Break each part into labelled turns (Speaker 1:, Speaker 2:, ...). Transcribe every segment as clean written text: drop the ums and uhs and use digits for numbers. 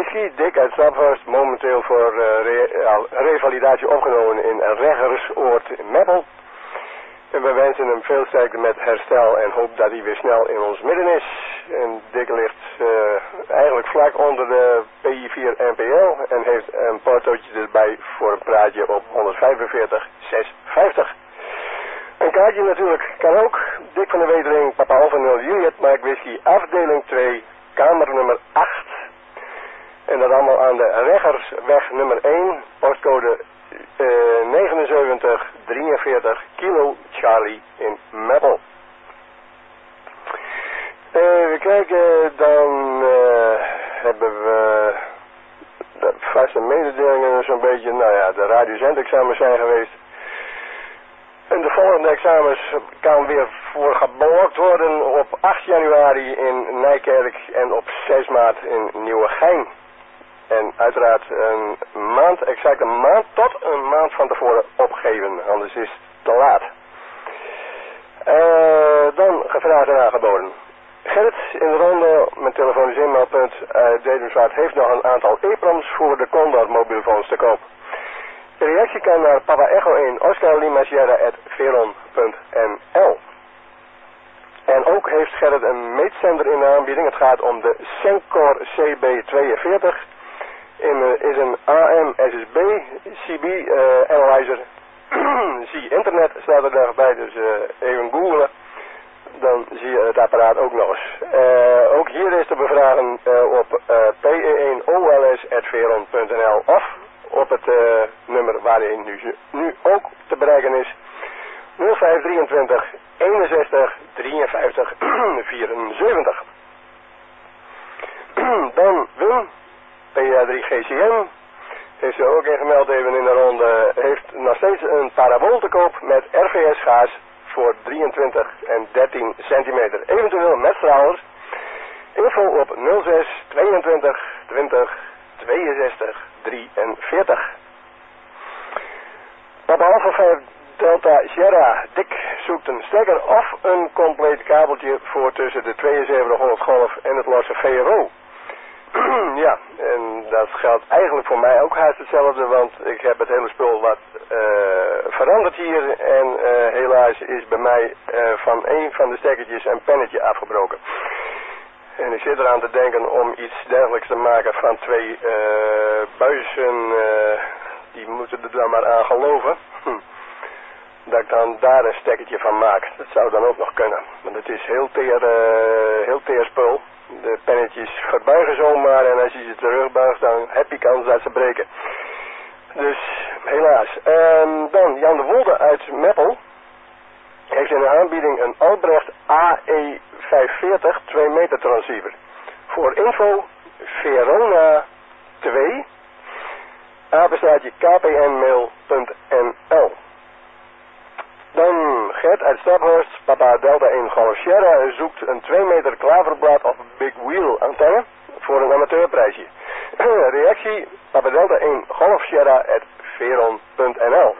Speaker 1: Whisky, Dick uit Staphorst, momenteel voor revalidatie opgenomen in Reggersoord in Meppel. En we wensen hem veel sterkte met herstel en hoop dat hij weer snel in ons midden is. En Dick ligt eigenlijk vlak onder de PI4 NPL en heeft een portootje erbij voor een praatje op 145,650. Een kaartje natuurlijk kan ook. Dick van de Wetering, Papa Alpha 0 Juliet, Mike Whisky, afdeling 2, kamer nummer 8. En dat allemaal aan de Reggersweg nummer 1, postcode 7943 Kilo Charlie in Meppel. Even kijken, dan hebben we de vaste mededelingen zo'n beetje, nou ja, de radiozendexamens zijn geweest. En de volgende examens kan weer voor geblokt worden op 8 januari in Nijkerk en op 6 maart in Nieuwegein. En uiteraard een maand, exact een maand tot een maand van tevoren opgeven, anders is het te laat. Dan gevraagd en aangeboden. Gerrit in de ronde, mijn telefonisch inmeldpunt Dedemswaard heeft nog een aantal EPROM's voor de Condor mobielefoons te koop. De reactie kan naar Papa Echo 1 Oscar Lima Sierra @veron.nl. En ook heeft Gerrit een meetzender in de aanbieding. Het gaat om de Sencor CB42. Is een AM SSB CB analyzer. Zie internet staat er daarbij, dus even googlen. Dan zie je het apparaat ook nog eens. Ook hier is te bevragen op pe1ols@veron.nl of op het nummer waarin nu ook te bereiken is. 0523 61 53 74. Dan Wim, PA3GCM, heeft ze ook ingemeld even in de ronde, heeft nog steeds een parabool te koop met RVS gaas voor 23 en 13 centimeter. Eventueel met stralers. Info op 06 22 20 62 43. Papa Alpha 5 Delta Sierra Dick zoekt een stekker of een compleet kabeltje voor tussen de 7200 golf en het losse VRO. Ja, en dat geldt eigenlijk voor mij ook haast hetzelfde, want ik heb het hele spul wat veranderd hier en helaas is bij mij van een van de stekkertjes een pennetje afgebroken. En ik zit eraan te denken om iets dergelijks te maken van 2 buizen, die moeten er dan maar aan geloven. Dat ik dan daar een stekkertje van maak. Dat zou dan ook nog kunnen. Want het is heel teer spul. De pennetjes verbuigen zomaar en als je ze terugbuigt dan heb je kans dat ze breken. Dus helaas. Dan Jan de Wolde uit Meppel heeft in de aanbieding een Albrecht AE540 2 meter transceiver. Voor info Verona 2 apenstaartje kpnmail.nl. Dan Gert uit Staphorst, Papa Delta 1 Golf Sierra zoekt een 2 meter klaverblad of Big Wheel antenne voor een amateurprijsje. Reactie Papa Delta 1 Golf Sierra @veron.nl.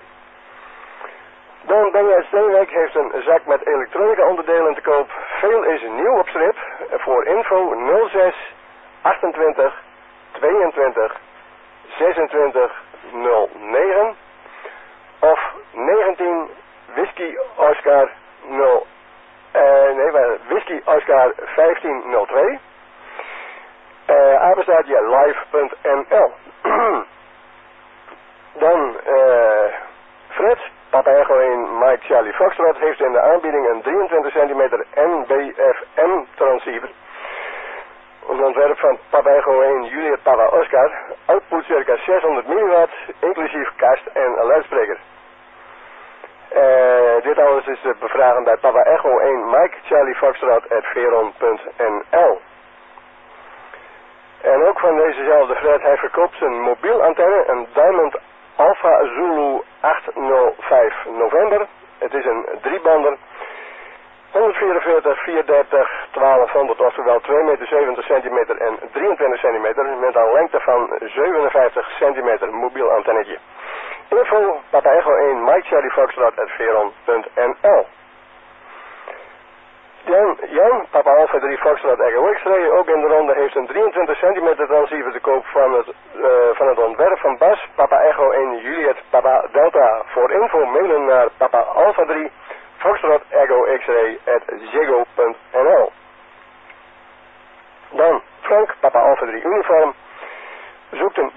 Speaker 1: Dan Benja uit Steenwijk heeft een zak met elektronica onderdelen te koop. Veel is nieuw op strip. Voor info 06 28 22 26 09 of 19 Whisky Oscar 0 Whisky Oscar 1502 apenstaartje live.nl. Dan Fred, Papa Echo 1 Mike Charlie Foxtrot heeft in de aanbieding een 23 cm NBFM transceiver. Ons ontwerp van Papa Echo 1 Juliet Papa Oscar, output circa 600 milliwatt, inclusief kast en een luidspreker. Dit alles is te bevragen bij Papa Echo 1 Mike Charlie Foxtrot @veron.nl. En ook van dezezelfde Fred, hij verkoopt zijn mobiel antenne, een Diamond Alpha Zulu 805 November. Het is een 3-bander. 144, 430, 1200, oftewel 2,70 meter en 23 centimeter met een lengte van 57 centimeter mobiel antennetje. Info Papa Echo 1 Mike Charlie Foxtrot @veron.nl. Jan, Papa Alpha 3 Foxtrot Echo X-ray, ook in de ronde, heeft een 23 centimeter transceiver te koop van het ontwerp van Bas, Papa Echo 1 Juliet, Papa Delta. Voor info mailen naar Papa Alpha 3 Foxtrot Echo X-ray @ziggo.nl. Dan Frank, Papa Alpha 3 Uniform, zoekt een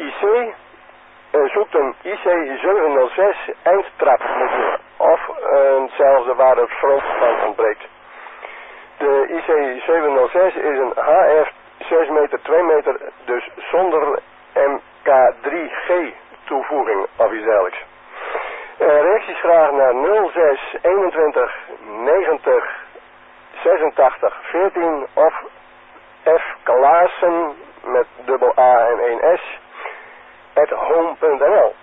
Speaker 1: IC 706 eindtrap of hetzelfde waar het front van ontbreekt. De IC 706 is een HF 6 meter 2 meter, dus zonder MK3G toevoeging of iets dergelijks. Reacties graag naar 06 21 90 86 14 of F. Klaassen met dubbel A en 1 S @home.nl.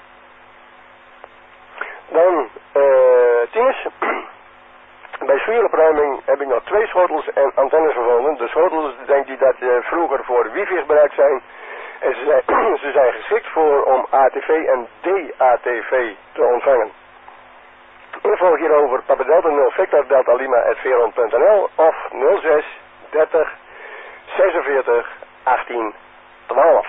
Speaker 1: Dan tieners. Bij sfeeropruiming heb ik nog 2 schotels en antennes gevonden. De schotels denk ik dat vroeger voor wifi gebruikt zijn. En ze zijn geschikt om ATV en DATV te ontvangen. Info hierover Papa Delta 0 Victor Delta Lima @veron.nl of 06 30 46 18 12.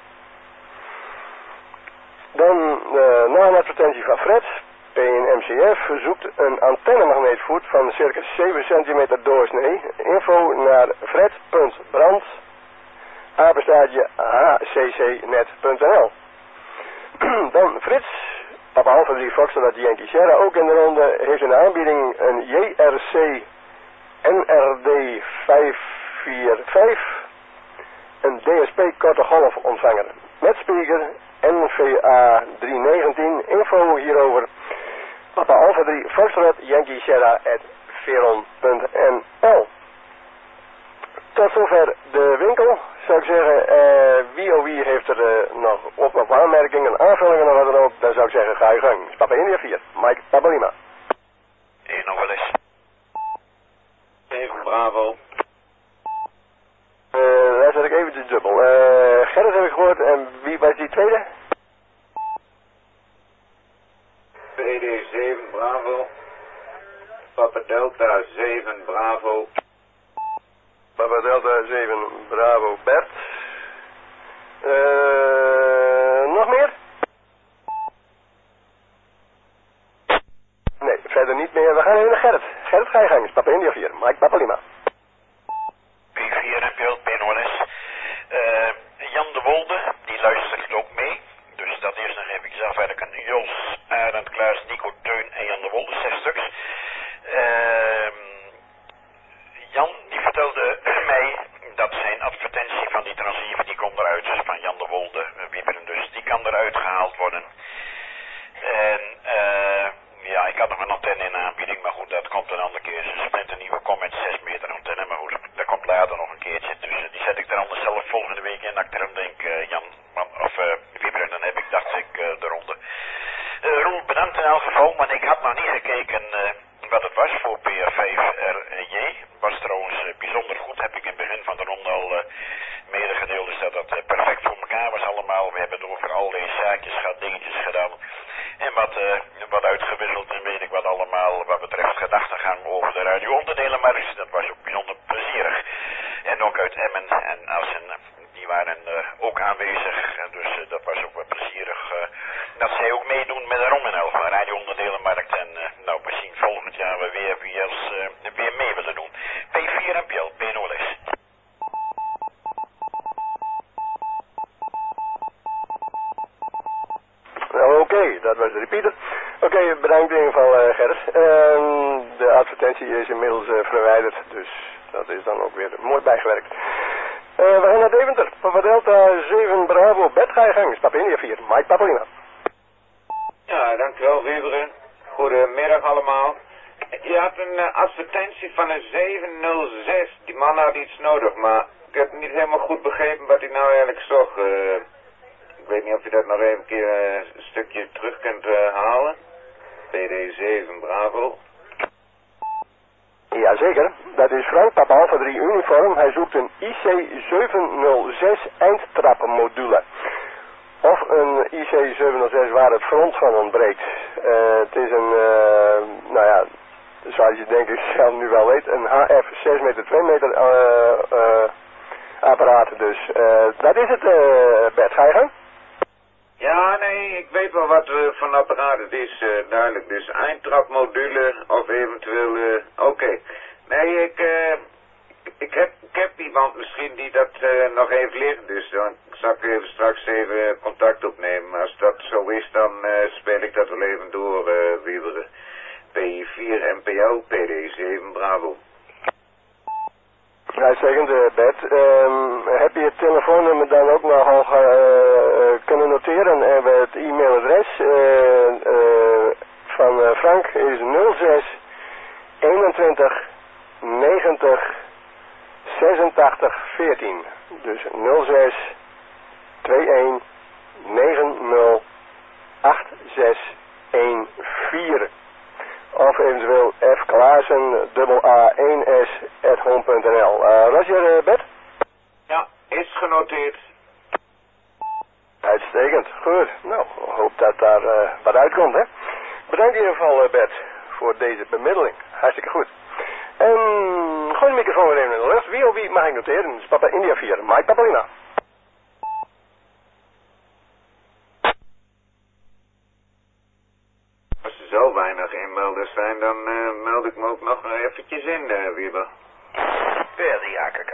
Speaker 1: Dan na een advertentie van Fred. PNMCF verzoekt een antennemagneetvoet van circa 7 cm doorsnee. Info naar fred.brand hccnet.nl. Dan Frits, Papa Alpha 3 Foxtrot Yankee Sierra, ook in de ronde, heeft een aanbieding een JRC NRD 545, een DSP korte golf ontvanger met speaker NVA 319. Info hierover Papa Alpha 3 Foxtrot Yankee Sierra @veron.nl. Tot zover de winkel. Zou ik zeggen, wie heeft er nog aanmerkingen, aanvullingen of wat dan ook, dan zou ik zeggen, ga je gang. Papa India 4, Mike Papa Lima.
Speaker 2: Nog wel eens. 7 Bravo.
Speaker 1: Daar zet ik even de dubbel. Gerrit heb ik gehoord, en wie was die tweede?
Speaker 2: PD 7 Bravo. Papa Delta 7 Bravo.
Speaker 1: Papa Delta 7 Bravo Bert. Nog meer? Nee, verder niet meer. We gaan even naar Gerrit. Gerrit, ga je gang. Papa India 4, Mike Papa Lima.
Speaker 3: P4 en beeld, P0S. Jan de Wolde, die luistert ook mee. Dus dat eerst nog even zelf werken. Jos, Arend, Klaas, Nico, Teun en Jan de Wolde, 6 stuks. Jan, die vertelde mij dat zijn advertentie van die transceiver, die komt eruit, dus van Jan de Wolde, Wieberen dus, die kan eruit gehaald worden. En ja, ik had nog een antenne in aanbieding, maar goed, dat komt een andere keer. Ze splinter nieuwe Comet 6 meter antenne, maar goed, dat komt later nog een keertje. Dus die zet ik er anders zelf volgende week in, dat ik erom denk, Jan, of Wieberen, dan heb ik, dacht ik, de ronde. Roel, bedankt in elk geval, maar ik had nog niet gekeken wat het was voor PR5RJ. Was trouwens bijzonder goed, heb ik in het begin van de ronde al medegedeeld, dus dat perfect voor elkaar was allemaal. We hebben het over al deze zaakjes gehad, dingetjes gedaan. En wat uitgewisseld en weet ik wat allemaal wat betreft gedachtegang over de radio-onderdelenmarkt. Dat was ook bijzonder plezierig. En ook uit Emmen en Assen, die waren ook aanwezig. Dus dat was ook wel plezierig dat zij ook meedoen met de Rommenel van radio-onderdelenmarkt. En nou, we zien volgend jaar weer mee willen doen. P4 en PL, P0S.
Speaker 1: Oké, dat was de repeater. Oké, bedankt in ieder geval Gerrit. De advertentie is inmiddels verwijderd, dus dat is dan ook weer mooi bijgewerkt. We gaan naar Deventer. Papa Delta 7 Bravo, Bert, ga je gang. Papa India 4, Mike Papa Lima.
Speaker 2: Ja, dankjewel Wieberen. Goedemiddag allemaal. Je had een advertentie van een 706. Die man had iets nodig, maar ik heb niet helemaal goed begrepen wat hij nou eigenlijk zocht. Ik weet niet of je dat nog even een keer een stukje terug kunt halen. PD 7 Bravo.
Speaker 1: Jazeker, dat is Frank Papa Alpha 3 Uniform. Hij zoekt een IC 706 eindtrapmodule. Of een IC 706 waar het front van ontbreekt. Het is een, zoals je denk ik zelf nu wel weet, een HF 6 meter 2 meter apparaat. Dus dat is het, Bert. Ga je gang?
Speaker 2: Ja, nee, ik weet wel wat voor een apparaat het is, duidelijk. Dus eindtrapmodule of eventueel, oké. Nee, ik heb iemand misschien die dat nog heeft liggen, dus dan zal ik even straks even contact opnemen. Maar als dat zo is, dan speel ik dat wel even door, Wieberen. P4 NPO, PD7 Bravo.
Speaker 1: Uitstekend, Bert. Heb je het telefoonnummer dan ook nog al kunnen noteren? En het e-mailadres van Frank is 06 21 90 86 14. Dus 06 21 90 86 14. Of eventueel F. Klaassen, AA1S@home.nl. Roger, Bert?
Speaker 2: Ja, is genoteerd.
Speaker 1: Uitstekend, goed. Nou, hoop dat daar wat uitkomt, hè. Bedankt in ieder geval, Bert, voor deze bemiddeling. Hartstikke goed. Gooi de microfoon weer even in de lucht. Wie of wie mag ik noteren? Dat is Papa India 4, Mike Papalina.
Speaker 2: Als er zo weinig inmelders zijn, dan meld ik me ook nog eventjes in, Wieber.
Speaker 3: PRD AKK.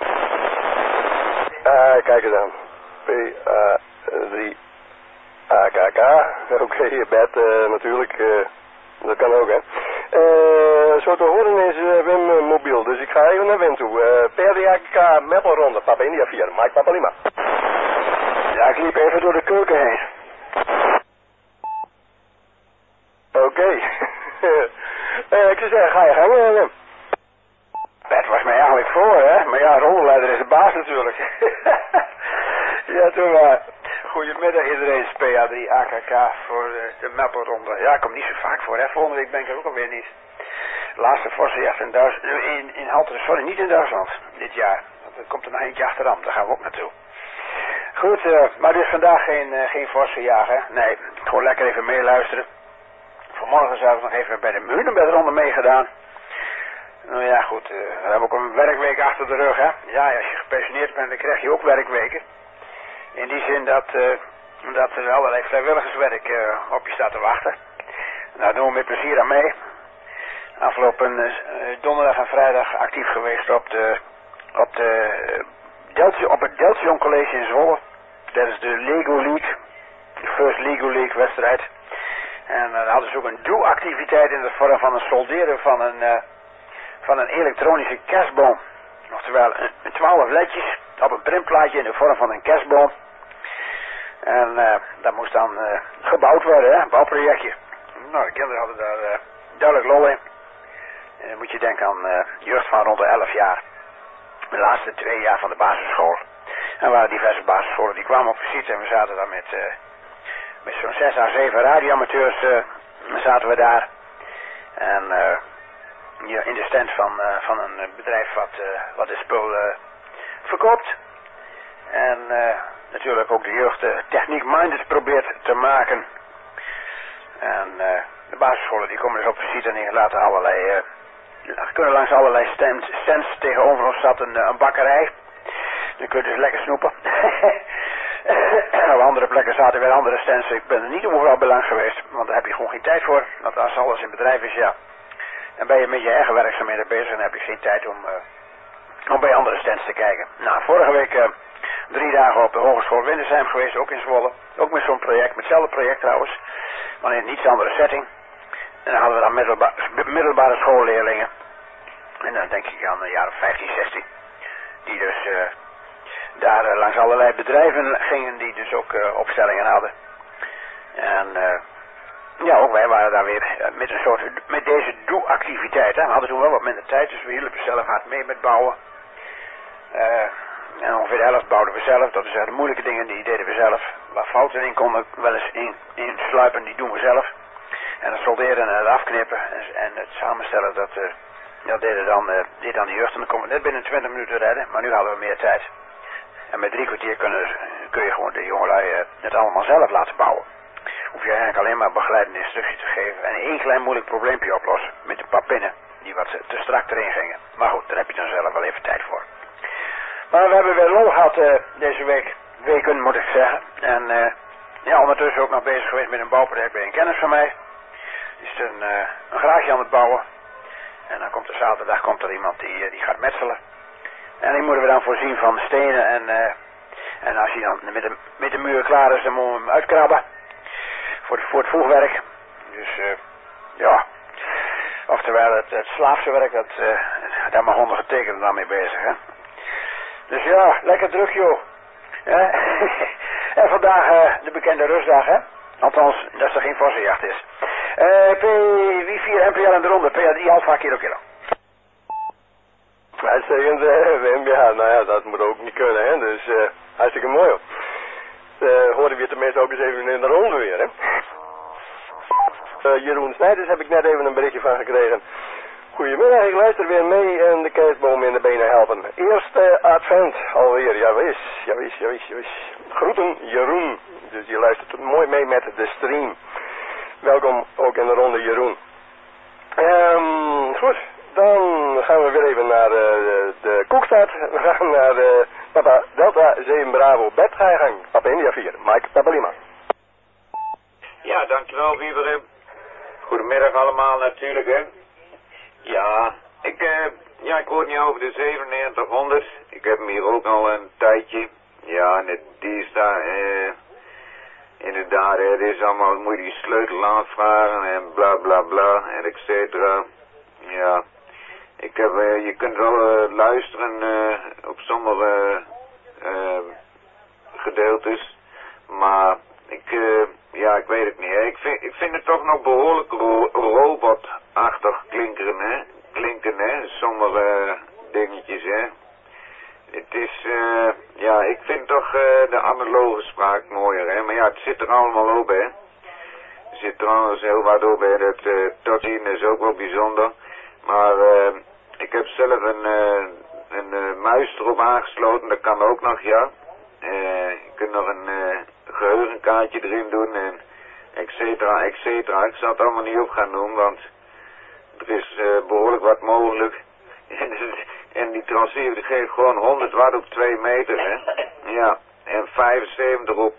Speaker 1: Kijk eens aan. P-A-3 AKK. Oké, Bert, natuurlijk. Dat kan ook, hè. Zo te horen is Wim mobiel, dus ik ga even naar Wim toe. PRD AKK, Meppelronde, Papa India 4, Mike Papalima.
Speaker 4: Ja, ik liep even door de keuken heen.
Speaker 1: Oké. Ik zou zeggen, ga je gang, Wim.
Speaker 4: Dat was mij eigenlijk voor, hè. Maar ja, rollenleider is de baas natuurlijk. Ja, toen maar. Goedemiddag iedereen, PA3 AKK voor de Meppelronde. Ja, ik kom niet zo vaak voor, hè. Volgende week ben ik er ook alweer niet. Laatste forse jacht in Halteren, sorry, niet in Duitsland, dit jaar. Want er komt er nog eentje achteraan, daar gaan we ook naartoe. Goed, maar dus vandaag geen forse jacht, hè. Nee, gewoon lekker even meeluisteren. Vanmorgen zelfs nog even bij de Hunebedronde meegedaan. Nou ja, goed, we hebben ook een werkweek achter de rug, hè. Ja, als je gepensioneerd bent, dan krijg je ook werkweken. In die zin dat er allerlei vrijwilligerswerk op je staat te wachten. Nou, doen we met plezier aan mee. Afgelopen donderdag en vrijdag actief geweest op het Deltion College in Zwolle. Dat is de Lego League, de First Lego League wedstrijd. En dan hadden ze ook een doe-activiteit in de vorm van het solderen van een elektronische kerstboom. Oftewel 12 ledjes op een printplaatje in de vorm van een kerstboom. En dat moest dan gebouwd worden, hè, een bouwprojectje. Nou, de kinderen hadden daar duidelijk lol in. En dan moet je denken aan jeugd van rond de 11 jaar. De laatste 2 jaar van de basisschool. En er waren diverse basisscholen die kwamen op visite en we zaten daar met zo'n 6 à 7 radioamateurs zaten we daar. En in de stand van een bedrijf wat de spul verkoopt. En natuurlijk ook de jeugd techniek-minded probeert te maken. En de basisscholen die komen dus op visite en die laten allerlei, kunnen langs allerlei stands tegenover ons zat een bakkerij. Dan kun je dus lekker snoepen. Op andere plekken zaten weer andere stands. Ik ben er niet overal bij langs geweest, want daar heb je gewoon geen tijd voor. Want als alles in bedrijf is, ja, dan ben je met je eigen werkzaamheden bezig en dan heb je geen tijd om bij andere stands te kijken. Nou, vorige week 3 dagen op de Hogeschool Windersheim geweest, ook in Zwolle. Ook met zo'n project, met hetzelfde project trouwens, maar in een iets andere setting. En dan hadden we dan middelbare schoolleerlingen. En dan denk ik aan een jaar of 15, 16. Die dus daar langs allerlei bedrijven gingen die dus ook opstellingen hadden. En ja, ook wij waren daar weer met deze doe-activiteit. We hadden toen wel wat minder tijd, dus we hielpen zelf hard mee met bouwen. En ongeveer de helft bouwden we zelf. Dat is de moeilijke dingen, die deden we zelf. Waar fouten in konden wel eens in sluipen, die doen we zelf. En het solderen en het afknippen en het samenstellen, dat deed dan de jeugd. En dan konden we net binnen 20 minuten redden, maar nu hadden we meer tijd. En met 3 kwartier kun je gewoon de jongelui het allemaal zelf laten bouwen. hoef je eigenlijk alleen maar begeleidende instructie te geven en één klein moeilijk probleempje oplossen met een paar pinnen die wat te strak erin gingen. Maar goed, daar heb je dan zelf wel even tijd voor. Maar we hebben weer lol gehad deze weken moet ik zeggen. En ja, ondertussen ook nog bezig geweest met een bouwproject bij een kennis van mij. Die is een garage aan het bouwen. En dan komt er zaterdag iemand die gaat metselen. En die moeten we dan voorzien van stenen en als hij dan met de muur klaar is, dan moeten we hem uitkrabben. Voor het voegwerk. Dus ja. Oftewel het slaafse werk, daar mag handige tekenen dan mee bezig, hè. Dus ja, lekker druk joh. Ja. En vandaag de bekende rustdag, hè. Althans, dat er geen vossenjacht is. P4 MPL en de ronde, P3 Alpha Kilo Kilo.
Speaker 1: Uitstekend, Wim. Ja, nou ja, dat moet ook niet kunnen, hè. Dus hartstikke mooi, hoor. Hoorden we tenminste ook eens even in de ronde weer, hè. Jeroen Snijders heb ik net even een berichtje van gekregen. Goedemiddag, ik luister weer mee en de kerstboom in de benen helpen. Eerste advent alweer, jawis. Groeten, Jeroen. Dus je luistert mooi mee met de stream. Welkom ook in de ronde, Jeroen. Goed, dan gaan we weer even naar de Koekstad. We gaan naar Papa Delta 7 Bravo Bed. Ga je gang. Papa India 4, Mike Papa Lima.
Speaker 2: Ja, dankjewel, Wieberen. Goedemiddag allemaal natuurlijk, hè. Ja, ik hoor niet over de 9700. Ik heb hem hier ook al een tijdje. Ja, en die is daar, inderdaad, het is allemaal, moet je die sleutel aanvragen en bla bla bla en et cetera. Ja, je kunt wel luisteren op sommige gedeeltes, maar ik weet het niet. Ik vind het toch nog behoorlijk robotachtig klinken, hè, sommige dingetjes, hè. Het is, ik vind toch de analoge spraak mooier, hè. Maar ja, het zit er allemaal op, hè. Er zit trouwens heel wat op, hè. Dat touchscreen is ook wel bijzonder. Maar ik heb zelf een muis erop aangesloten, dat kan ook nog, ja. Je kunt nog een geheugenkaartje erin doen en et cetera. Ik zal het allemaal niet op gaan doen, want er is behoorlijk wat mogelijk. En die transceiver die geeft gewoon 100 watt op 2 meter, hè. Ja, en 75 op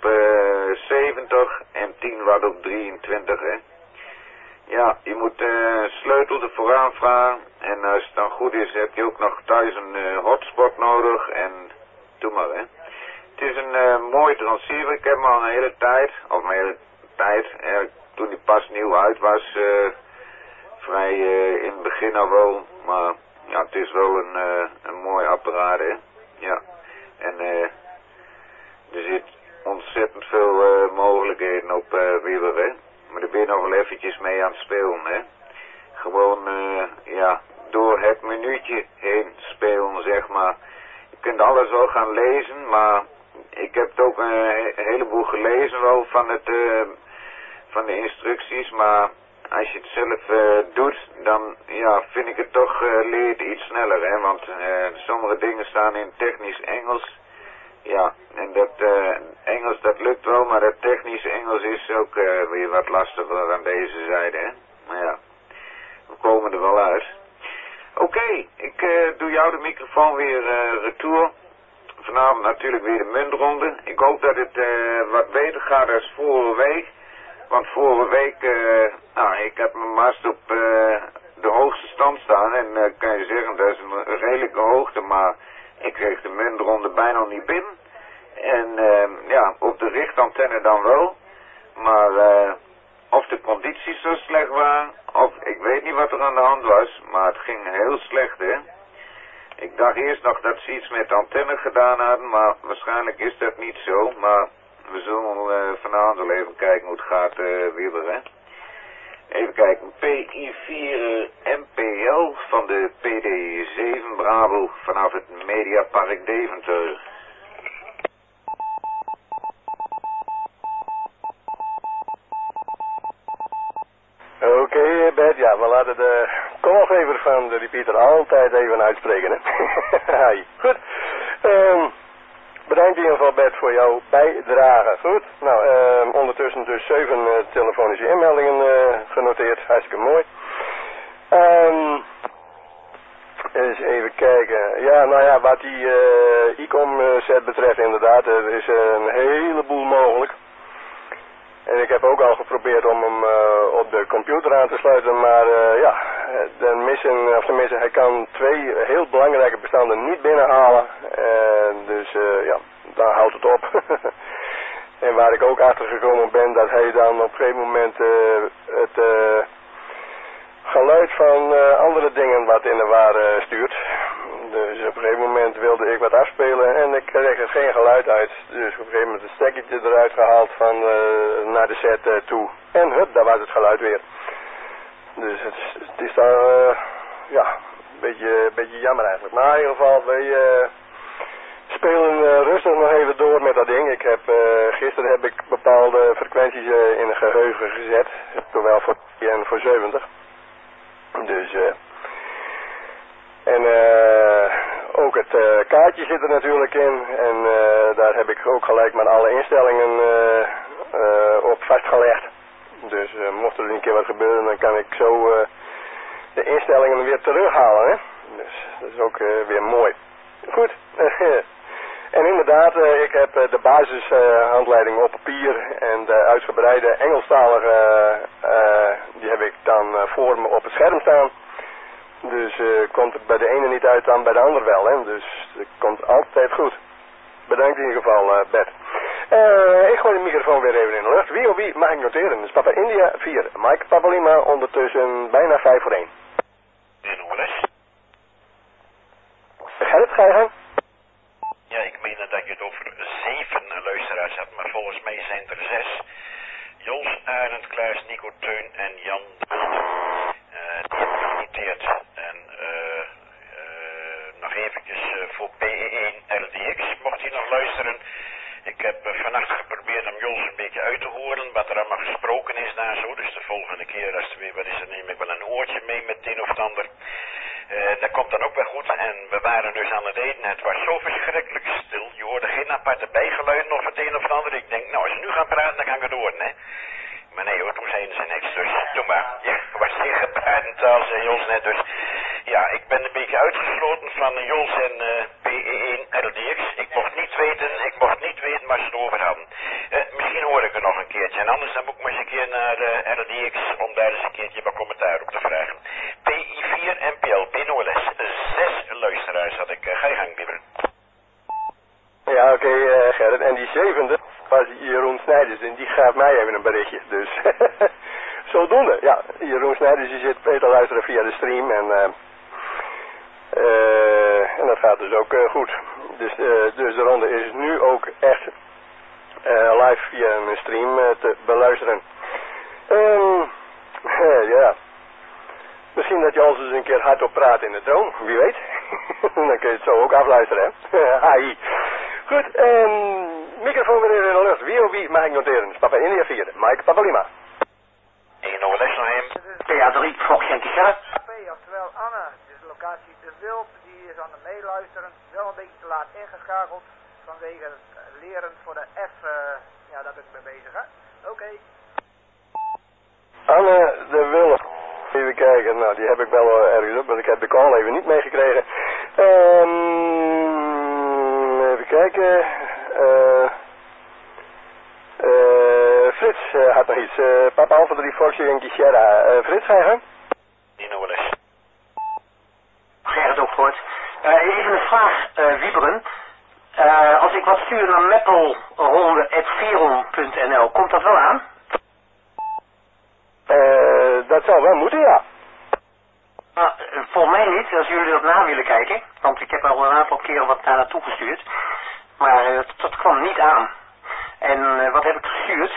Speaker 2: 70 en 10 watt op 23, hè. Ja, je moet sleutel ervoor aanvragen en als het dan goed is heb je ook nog thuis een hotspot nodig en doe maar, hè. Het is een mooie transceiver, ik heb hem al een hele tijd, toen die pas nieuw uit was, vrij in het begin al wel, maar ja, het is wel een mooi apparaat, hè. Ja, en er zit ontzettend veel mogelijkheden op Wieber, hè. Maar daar ben je nog wel eventjes mee aan het spelen, hè. Gewoon, door het minuutje heen spelen, zeg maar. Je kunt alles wel gaan lezen, maar ik heb ook een heleboel gelezen wel van de instructies, maar als je het zelf doet, dan vind ik het toch leert iets sneller, hè, want sommige dingen staan in technisch Engels. Ja, en dat Engels dat lukt wel, maar dat technisch Engels is ook weer wat lastiger aan deze zijde, hè. Maar ja, we komen er wel uit. Oké, ik doe jou de microfoon weer retour. Vanavond natuurlijk weer de muntronde. Ik hoop dat het wat beter gaat dan vorige week. Want vorige week, ik heb mijn mast op de hoogste stand staan. En kan je zeggen, dat is een redelijke hoogte. Maar ik kreeg de muntronde bijna niet binnen. En op de richtantenne dan wel. Maar of de condities zo slecht waren, of ik weet niet wat er aan de hand was. Maar het ging heel slecht, hè. Ik dacht eerst nog dat ze iets met de antenne gedaan hadden, maar waarschijnlijk is dat niet zo. Maar we zullen vanavond wel even kijken hoe het gaat weer, hè. Even kijken, PI4 MPL van de PD7 Bravo vanaf het Mediapark Deventer.
Speaker 1: Oké, Bert, ja, we laten de kolgever van de repeater altijd even uitspreken, hè. Hi. Goed. Bedankt in ieder geval Bert voor jouw bijdrage. Goed, nou ondertussen dus 7 telefonische inmeldingen genoteerd, hartstikke mooi. Eens even kijken. Ja, nou ja, wat die ICOM set betreft inderdaad, er is een heleboel mogelijk. En ik heb ook al geprobeerd om hem op de computer aan te sluiten, maar ja, tenminste hij kan 2 heel belangrijke bestanden niet binnenhalen. Dus ja, daar houdt het op. En waar ik ook achter gekomen ben, dat hij dan op een gegeven moment het geluid van andere dingen wat in de war stuurt. Dus op een gegeven moment wilde ik wat afspelen en ik kreeg er geen geluid uit. Dus op een gegeven moment het stekketje eruit gehaald van naar de set toe. En hup, daar was het geluid weer. Dus het is dan ja, een beetje jammer eigenlijk. Maar in ieder geval, wij spelen rustig nog even door met dat ding. Gisteren heb ik bepaalde frequenties in een geheugen gezet. Zowel voor 10 en voor 70. Dus en ook het kaartje zit er natuurlijk in. En daar heb ik ook gelijk maar alle instellingen op vastgelegd. Dus mocht er een keer wat gebeuren, dan kan ik zo de instellingen weer terughalen. Hè? Dus dat is ook weer mooi. Goed. En inderdaad, ik heb de basishandleiding op papier en de uitgebreide Engelstalige, die heb ik dan voor me op het scherm staan. Dus komt het bij de ene niet uit, dan bij de ander wel. Hè? Dus het komt altijd goed. Bedankt in ieder geval, Bert. Ik gooi de microfoon weer even in de lucht. Wie of wie mag ik noteren? Dus Papa India 4. Mike Papa Lima ondertussen bijna 5 voor 1.
Speaker 3: In Oles.
Speaker 1: Gerrit, ga je gang?
Speaker 3: Ja, ik meende dat je het over 7 luisteraars had, maar volgens mij zijn er 6. Jos, Arend, Klaas, Nico, Teun en Jan de Wild. Die heb ik genoteerd. En nog eventjes voor PE1 RDX, mocht hij nog luisteren. Ik heb vannacht geprobeerd om Jos een beetje uit te horen wat er allemaal gesproken is daar zo. Dus de volgende keer als er weer wat is, dan neem ik wel een oortje mee met het een of het ander. Dat komt dan ook wel goed. En we waren dus aan het eten. Het was zo verschrikkelijk stil. Je hoorde geen aparte bijgeluiden of het een of het ander. Ik denk, nou als ze nu gaan praten, dan kan ik het horen, hè. Maar nee hoor, toen zeiden ze niks. Dus doe maar. Ja, was geen gebarentaal, zei Jos net. Dus ja, ik ben een beetje uitgesloten van Jos en PE1 RDX. Ik mocht niet weten waar ze het over hadden. Misschien hoor ik er nog een keertje. En anders dan moet ik maar eens een keer naar RDX om daar eens een keertje wat commentaar op te vragen. PI4 NPL, PNOLS. 6 luisteraars had ik. Ga je gang, Bieber.
Speaker 1: Ja, oké, Gerrit. En die 7e was Jeroen Snijders en die gaf mij even een berichtje. Dus zodoende. Ja, Jeroen Snijders die zit te luisteren via de stream en dat gaat dus ook goed. Dus de ronde is nu ook echt live via een stream te beluisteren. Ja. Misschien dat je ons eens een keer hardop praat in de droom, wie weet. Dan kun je het zo ook afluisteren, hè. Hai. Goed, microfoon weer in de lucht. Wie of wie mag ik noteren? Papa India 4, Mike Papa Lima.
Speaker 3: 1 OLS nog een.
Speaker 4: PA3, Fox Yankee 7.
Speaker 5: Oftewel Anne, dus locatie De Wild, die is aan het meeluisteren. Wel een beetje te laat ingeschakeld vanwege het leren voor de F, ja daar ben ik mee bezig, hè. Oké.
Speaker 1: Anne de Wille. Even kijken, nou die heb ik wel ergens op, maar ik heb de call even niet meegekregen. Even kijken. Frits had nog iets. Papa Alpha 3 Foxy en Sierra. Frits, ga je gang?
Speaker 3: In OLS.
Speaker 4: Gerrit ook voort. Even een vraag, Wieberen. Als ik wat stuur naar meppelronde@veron.nl, komt dat wel aan?
Speaker 1: Dat zou wel moeten, ja.
Speaker 4: Volgens mij niet, als jullie dat na willen kijken. Want ik heb al een aantal keren wat daar naartoe gestuurd. Maar dat kwam niet aan. En wat heb ik gestuurd?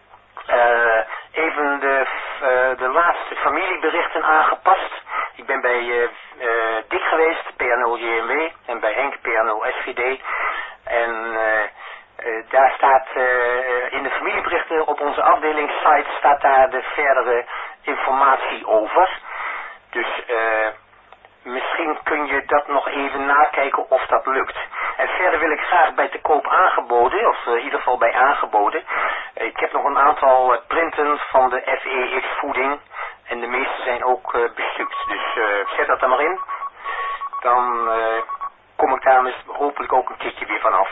Speaker 4: Even de laatste familieberichten aangepast. Ik ben bij Dick geweest, PA0JMW. En bij Henk PA0SVD. En daar staat in de familieberichten op onze afdelingssite staat daar de verdere informatie over. Dus misschien kun je dat nog even nakijken of dat lukt.
Speaker 6: En verder wil ik graag bij te koop aangeboden, of in ieder geval bij aangeboden. Ik heb nog een aantal printen van de FEX voeding. En de meeste zijn ook bestukt. Dus zet dat er maar in. Dan kom ik daar hopelijk ook een keertje weer vanaf.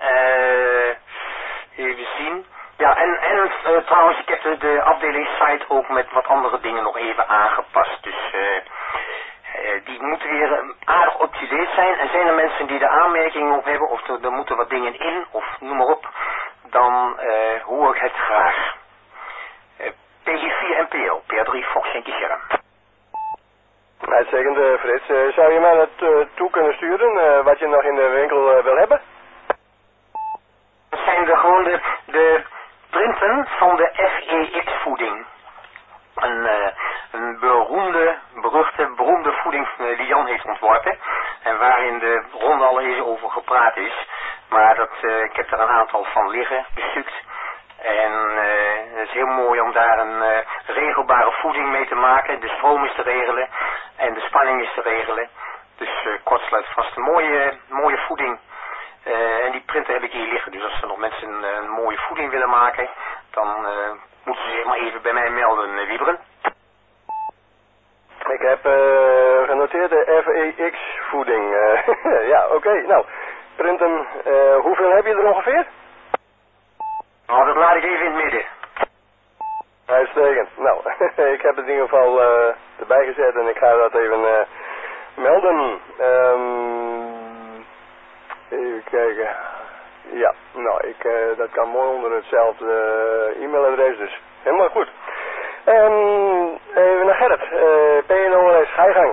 Speaker 6: Even zien. Ja, en trouwens, ik heb de afdelingssite ook met wat andere dingen nog even aangepast. Dus die moeten weer aardig up-to-date zijn. En zijn er mensen die er aanmerkingen op hebben, of er moeten wat dingen in, of noem maar op, dan hoor ik het graag. PG4 NPL, PR3 Fox Yankee Sierra.
Speaker 1: Uitstekend, Frits. Zou je mij dat toe kunnen sturen, wat je nog in de winkel wil hebben?
Speaker 6: Dat zijn gewoon de printen van de FEX voeding. Een beroemde voeding die Jan heeft ontworpen. En waarin de ronde al eens over gepraat is. Maar ik heb er een aantal van liggen, bestukt. En het is heel mooi om daar een regelbare voeding mee te maken. De stroom is te regelen en de spanning is te regelen. Dus kortsluit vast een mooie voeding. En die printer heb ik hier liggen. Dus als er nog mensen een mooie voeding willen maken, dan moeten ze zich maar even bij mij melden, Wieberen.
Speaker 1: Ik heb genoteerd de FEX voeding. Ja, oké. Nou, printen. Hoeveel heb je er ongeveer?
Speaker 6: Nou, dat laat ik even in het midden.
Speaker 1: Uitstekend. Nou, ik heb het in ieder geval erbij gezet en ik ga dat even melden. Even kijken. Ja, nou, dat kan mooi onder hetzelfde e-mailadres, dus helemaal goed. Even naar Gerrit. PNOLS, ga je gang.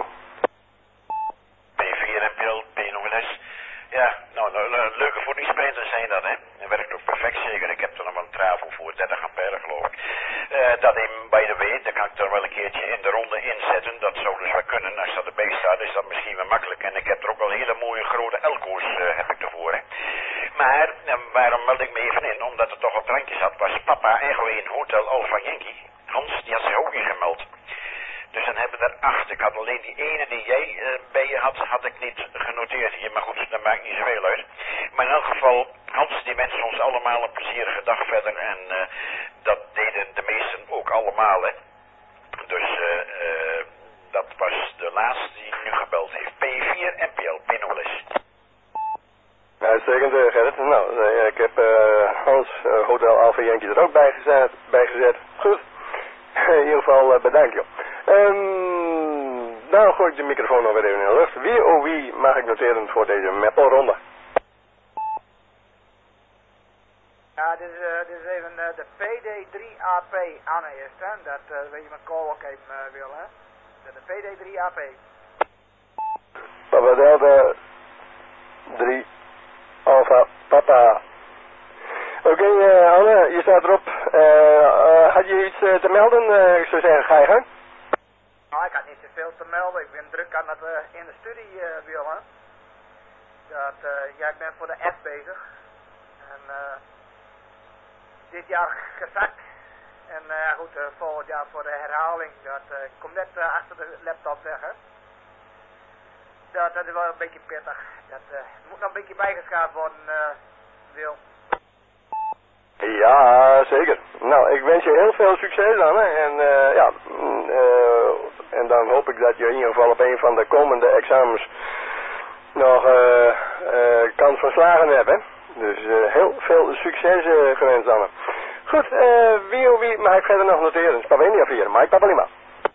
Speaker 3: P4 en PL, PNOLS. Ja, nou, leuke voedingsspijzen zijn dat, hè. Dat werkt ook perfect zeker. Ik heb er nog wel een trafo voor, 30 ampère geloof ik. Dat even, by the way, dan kan ik er wel een keertje in de ronde inzetten. Dat zou dus wel kunnen. Als dat erbij staat, is dat misschien wel makkelijk. En ik heb er ook wel hele mooie grote elko's heb ik ervoor, hè. Maar, waarom meld ik me even in? Omdat er toch wat drankjes had, was papa eigenlijk in Hotel Alpha Yankee. Hans, die had zich ook ingemeld. Dus dan hebben we er 8. Ik had alleen die ene die jij bij je had ik niet genoteerd hier. Maar goed, dat maakt niet zoveel uit. Maar in elk geval, Hans die wenst ons allemaal een plezierige dag verder. En dat deden de meesten ook allemaal, hè. Dus dat was de laatste die nu gebeld heeft. P4 NPL, PNOLS.
Speaker 1: Uitstekend, Gerrit. Nou, ik heb Hans Hotel Alpha Yankee er ook bijgezet. Goed. In ieder geval bedankt, joh. Dan gooi ik de microfoon nog weer even in de lucht. Wie mag ik noteren voor deze Meppelronde?
Speaker 5: Ja, dit is even de PD3AP Anne eerst, hè. Dat weet je mijn call ook even wil, hè. De PD3AP.
Speaker 1: Papa Delta 3 Alpha Papa. Oké, Anne, je staat erop. Had je iets te melden? Ik zou zeggen, ga je gang.
Speaker 5: Nou, ik had niet zoveel te melden. Ik ben druk aan het in de studie, Willem. Ja, ik ben voor de F bezig. En dit jaar gezakt. En goed, volgend jaar voor de herhaling. Ik kom net achter de laptop zeggen. Dat is wel een beetje pittig. Dat moet nog een beetje bijgeschaafd worden, Wil.
Speaker 1: Ja, zeker. Nou, ik wens je heel veel succes dan. Hè. En ja, en dan hoop ik dat je in ieder geval op een van de komende examens nog kans van slagen hebt. Hè. Dus heel veel succes gewenst dan. Goed, wie mag ik verder nog noteren? Spavenia 4, Mike Papalima.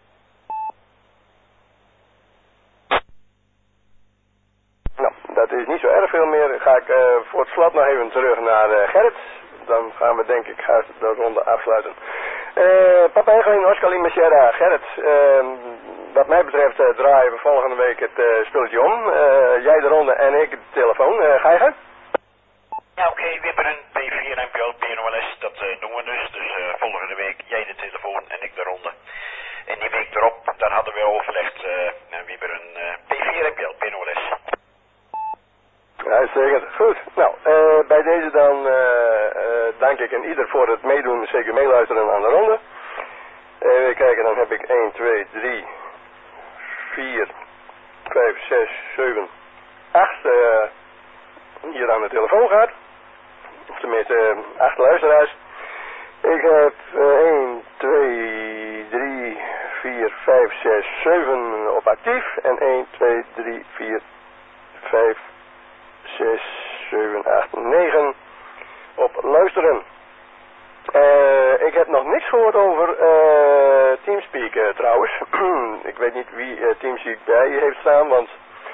Speaker 1: Nou, dat is niet zo erg veel meer. Ga ik voor het slot nog even terug naar Gerrit. Dan gaan we denk ik de ronde afsluiten. Papa Egelin, Oscar Lima Sierra, Gerrit. Wat mij betreft draaien we volgende week het spelletje om. Jij de ronde en ik de telefoon. Ga je gaan?
Speaker 3: Ja, oké, Wibberen, P4 NPL, PNOLS, dat doen we dus. Dus volgende week jij de telefoon en ik de ronde. En die week erop, daar hadden we overlegd, Wibberen, P4 NPL, PNOLS.
Speaker 1: Uitstekend. Goed. Nou, bij deze dan dank ik en ieder voor het meedoen, zeker meeluisteren aan de ronde. Even kijken, dan heb ik 1, 2, 3, 4, 5, 6, 7, 8 hier aan de telefoon gaat. Of tenminste 8 luisteraars. Ik heb 1, 2, 3, 4, 5, 6, 7 op actief. En 1, 2, 3, 4, 5, 6, 7, 8, 9 op luisteren. Ik heb nog niks gehoord over Teamspeak trouwens. Ik weet niet wie Teamspeak bij je heeft staan, want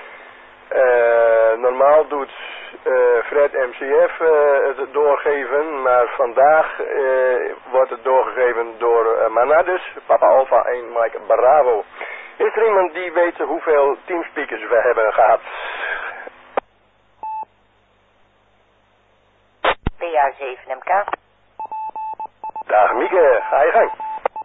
Speaker 1: normaal doet Fred MCF het doorgeven, maar vandaag wordt het doorgegeven door Manadus, Papa Alpha 1 Mike Bravo. Is er iemand die weet hoeveel Teamspeakers we hebben gehad?
Speaker 7: PA7MK.
Speaker 1: Dag Mieke, ga je gang.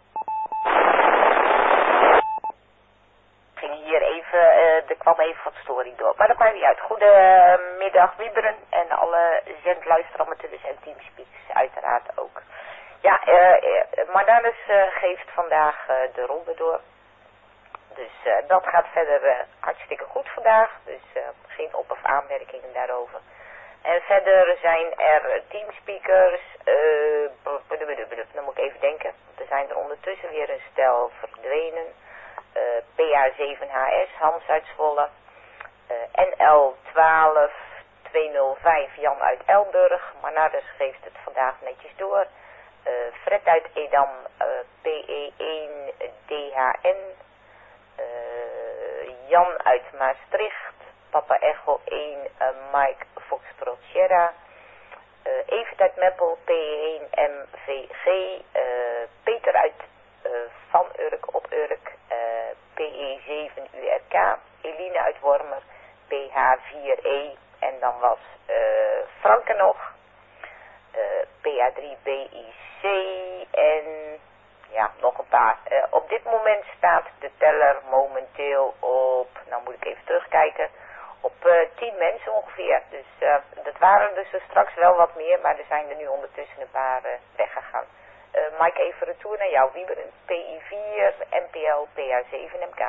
Speaker 7: Ging hier even, er kwam even wat storing door, maar dat maakt niet uit. Goedemiddag Wieberen en alle zendluisteramateurs en Teamspeaks uiteraard ook. Ja, Mandanus geeft vandaag de ronde door. Dus dat gaat verder hartstikke goed vandaag, dus geen op- of aanmerkingen daarover. En verder zijn er teamspeakers, dan moet ik even denken, want er zijn er ondertussen weer een stel verdwenen. PA7HS, Hans uit Zwolle, NL12 205 Jan uit Elburg, Manardus geeft het vandaag netjes door. Fred uit Edam, PE1 DHN, Jan uit Maastricht, Papa Echo 1 Mike Foxtrot Sierra, Evert uit Meppel, PE1 MVG, Peter uit Van Urk op Urk, PE7 URK, Eline uit Wormer, PH4E en dan was Franke nog, PA3 BIC en ja, nog een paar. Op dit moment staat de teller momenteel op, nou moet ik even terugkijken, op 10 mensen ongeveer. Dus dat waren dus er straks wel wat meer, maar er zijn er nu ondertussen een paar weggegaan. Mike, even retour naar jou, Wieber, PI4, NPL, PA7MK.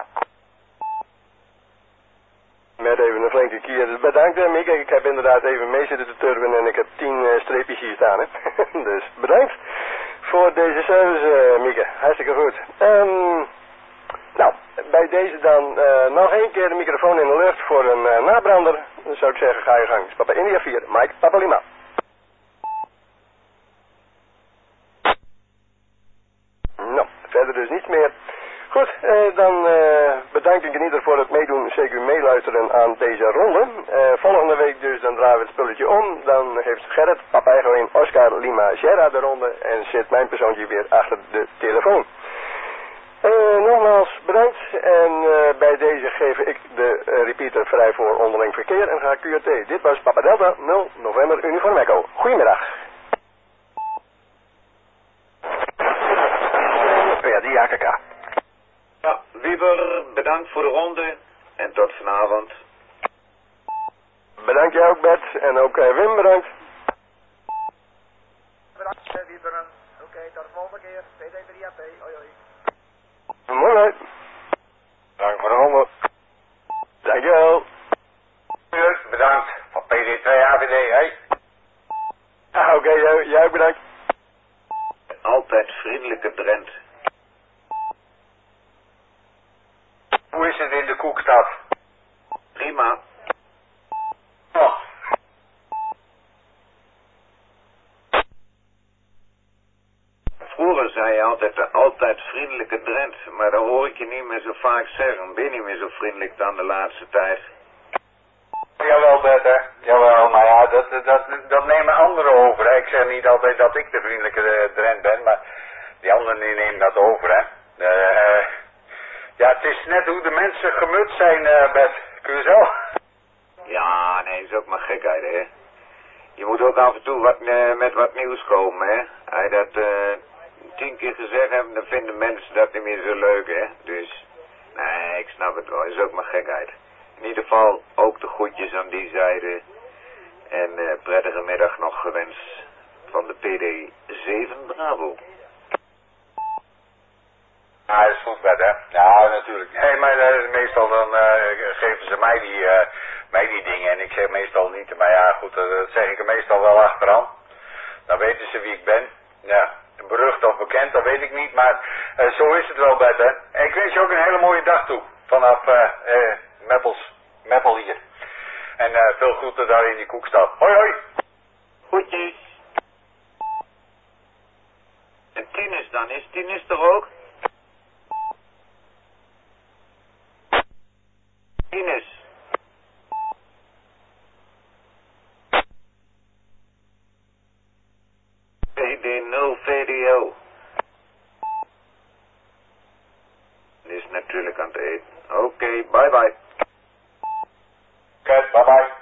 Speaker 1: Met even een flinke keer. Bedankt Mieke, ik heb inderdaad even mee zitten te turven en ik heb 10 streepjes hier staan. Hè? Dus bedankt voor deze service Mieke, hartstikke goed. Nou, bij deze dan nog één keer de microfoon in de lucht voor een nabrander. Dan zou ik zeggen, ga je gang. Papa India 4, Mike, Papa Lima. Nou, verder dus niets meer. Goed, dan bedank ik in ieder voor het meedoen, zeker meeluisteren aan deze ronde. Volgende week dus, dan draaien we het spulletje om. Dan heeft Gerrit, Papa Echo in Oscar Lima Sierra de ronde en zit mijn persoontje weer achter de telefoon. Nogmaals bedankt en bij deze geef ik de repeater vrij voor onderling verkeer en ga QRT. Dit was Papa Delta 0 November Uniform Echo. Goedemiddag.
Speaker 3: Ja, die AKK.
Speaker 2: Ja, Wieber, bedankt voor de ronde en tot vanavond.
Speaker 1: Bedankt jij ook Bert en ook Wim bedankt.
Speaker 5: Bedankt Wieberen. Oké, tot de volgende keer. PD3AP. Hoi hoi.
Speaker 1: Mooi hoi.
Speaker 3: Dank voor de ronde.
Speaker 1: Dankjewel.
Speaker 3: Bedankt van PD2 AVD, hè?
Speaker 1: Oké, jij ook bedankt.
Speaker 2: Altijd vriendelijke Drent.
Speaker 3: Hoe is het in de Koekstad?
Speaker 2: Prima.
Speaker 3: Oh.
Speaker 2: Vroeger zei je altijd vriendelijke Drent, maar dat hoor ik je niet meer zo vaak zeggen. Ben je niet meer zo vriendelijk dan de laatste tijd?
Speaker 3: Jawel, Bert, hè? Jawel, maar ja, dat nemen anderen over, hè? Ik zeg niet altijd dat ik de vriendelijke Drent ben, maar die anderen die nemen dat over, hè? Ja, het is net hoe de mensen gemut zijn, Bert. Kun je zo?
Speaker 2: Ja, nee, dat is ook maar gekheid, hè. Je moet ook af en toe met wat nieuws komen, hè. Als je dat 10 keer gezegd hebt, dan vinden mensen dat niet meer zo leuk, hè. Dus, nee, ik snap het wel. Dat is ook maar gekheid. In ieder geval ook de groetjes aan die zijde. En prettige middag nog gewenst van de PD7 Bravo.
Speaker 3: Ja, dat is goed, Bert, hè? Ja, natuurlijk. Nee, maar meestal dan geven ze mij die
Speaker 8: mij die dingen. En ik zeg meestal niet, maar ja goed, dat zeg ik er meestal wel achteraan. Dan weten ze wie ik ben. Ja, berucht of bekend, dat weet ik niet, maar zo is het wel, Bert, hè. En ik wens je ook een hele mooie dag toe, vanaf Meppel hier. En veel groeten daar in die Koekstad. Hoi hoi!
Speaker 2: Goedjes. En Tinus dan, is Tinus er ook? Tinus. PD0 VDO. Is natuurlijk aan het eten. Oké, bye bye.
Speaker 8: Oké, bye bye.